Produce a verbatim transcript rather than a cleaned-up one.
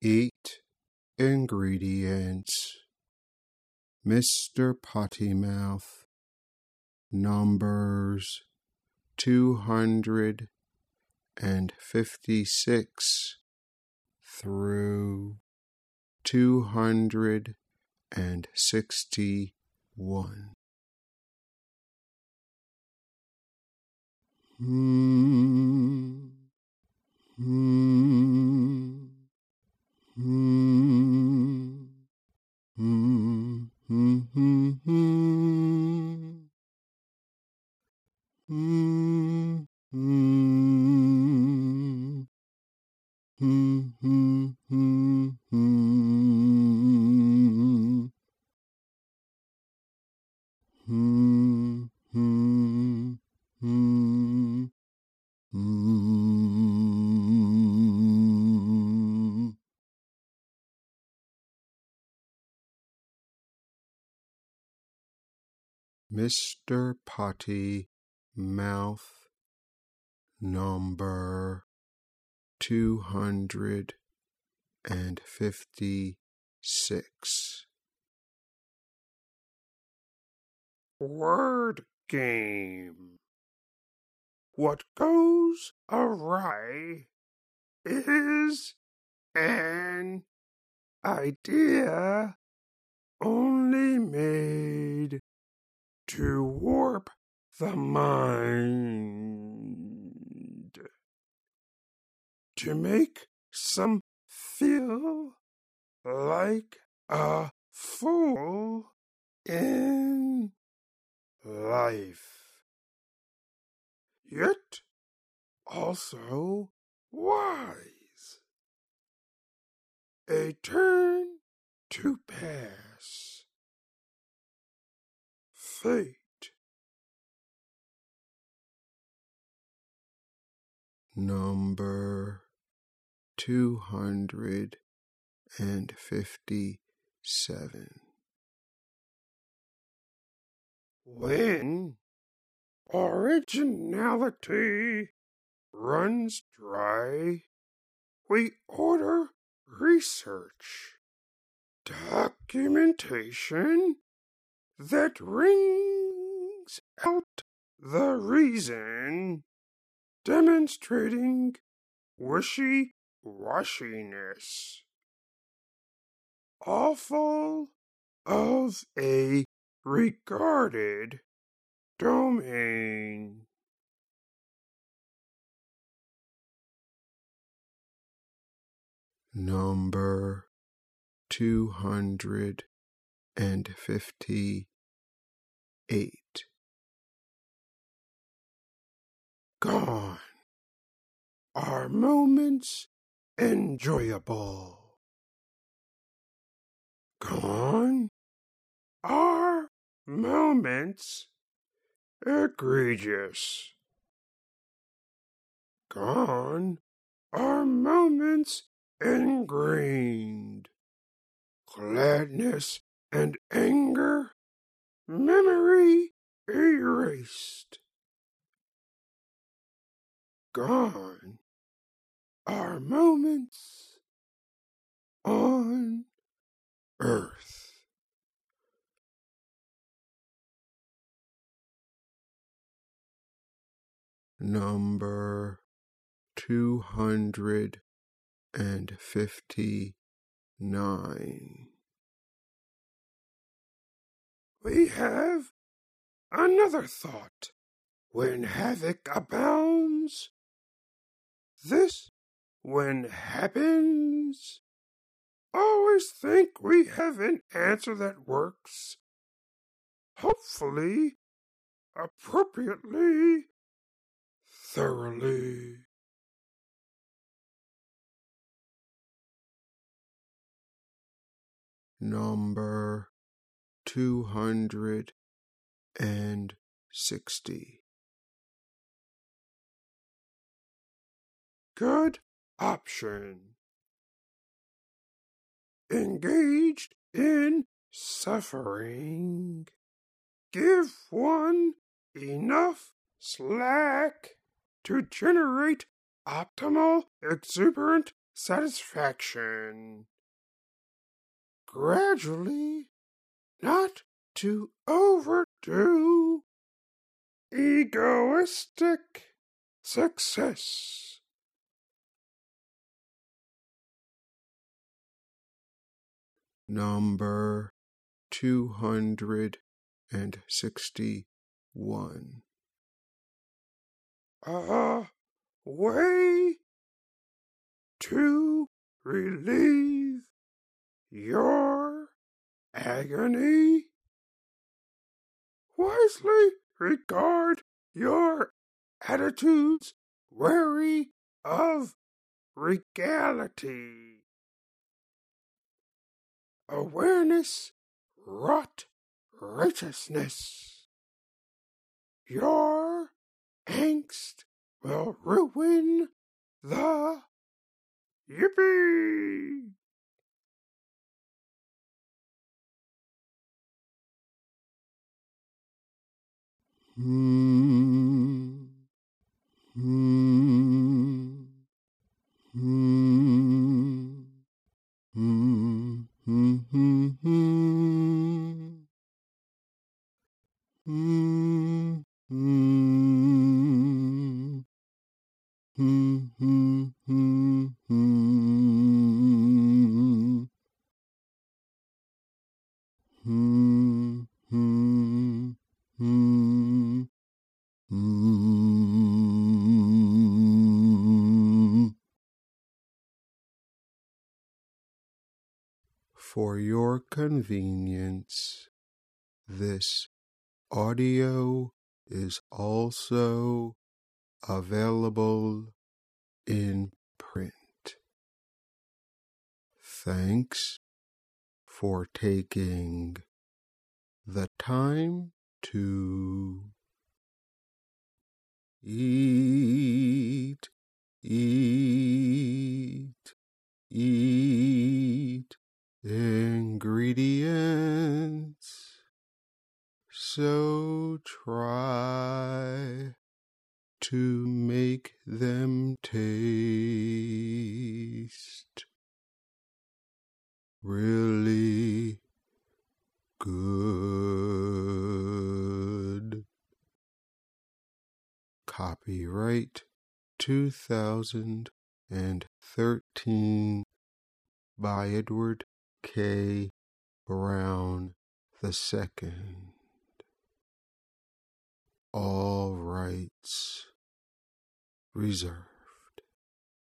Eight ingredients. Mister Pottymouth, numbers two hundred fifty-six through two hundred sixty-one. Hmm. Hmm. Hmm. Hmm. Hmm. Hmm. Hmm. Hmm. Hmm. Hmm. Hmm. Hmm. Hmm. Hmm. Hmm. Hmm. Mister Potty Mouth, number two hundred fifty-six. Word game. What goes awry is an idea only made to warp the mind, to make some feel like a fool in life, yet also wise. A turn to pass. Fate. Number two hundred fifty-seven. When originality runs dry, we order research, documentation that rings out the reason, demonstrating wishy-washiness, awful of a regarded domain. Number two hundred fifty-eight. Gone are moments enjoyable. Gone are moments egregious. Gone are moments ingrained. Gladness and anger, memory erased. Gone are moments on earth. Number two hundred fifty-nine. We have another thought. When havoc abounds, this, when happens, always think we have an answer that works, hopefully, appropriately, thoroughly. Number two hundred sixty. Good option. Engaged in suffering. Give one enough slack to generate optimal, exuberant satisfaction. Gradually, not to overdo, egoistic success. Number two hundred sixty-one. A way to relieve your agony. Wisely regard your attitudes wary of regality. Awareness wrought righteousness. Your angst will ruin the yippee. Hmm. Hmm. Hmm. Hmm. Hmm. Hmm. Hmm. Hmm. Hmm. Hmm. Hmm. Hmm. Hmm. Hmm. Hmm. Hmm. For your convenience, this audio is also available in print. Thanks for taking the time to eat, eat, eat ingredients. So try to make them taste really good. Copyright two thousand thirteen by Edward K. Brown the Second. All rights reserved.